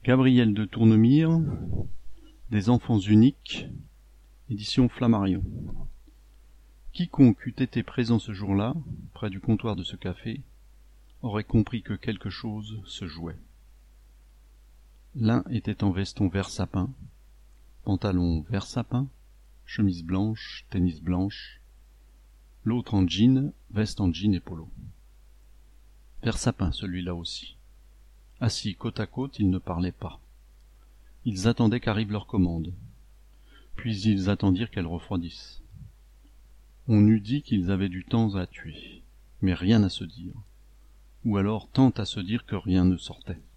Gabriel de Tournemire, Des enfants uniques, édition Flammarion. Quiconque eût été présent ce jour-là, près du comptoir de ce café, aurait compris que quelque chose se jouait. L'un était en veston vert sapin, pantalon vert sapin, chemise blanche, tennis blanche, l'autre en jean, veste en jean et polo. Vert sapin, celui-là aussi. Assis côte à côte, ils ne parlaient pas. Ils attendaient qu'arrive leur commande. Puis ils attendirent qu'elle refroidisse. On eût dit qu'ils avaient du temps à tuer, mais rien à se dire. Ou alors tant à se dire que rien ne sortait.